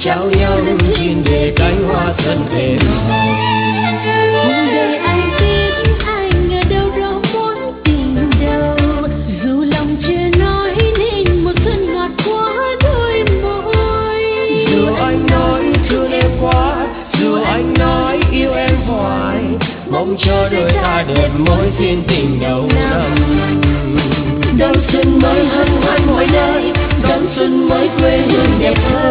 trao nhau nhìn để cánh hoa xuân về màu. Hôm đời ai biết anh ở đâu đó muốn tình đâu, dù lòng chưa nói nên một cơn ngọt quá đôi môi. Dù anh nói thương em quá, dù anh nói yêu em hoài, mong cho đôi ta đẹp mối duyên tình đầu năm. Đón xuân mới hân hoan mọi nơi, đón xuân mới quê hương đẹp hơn.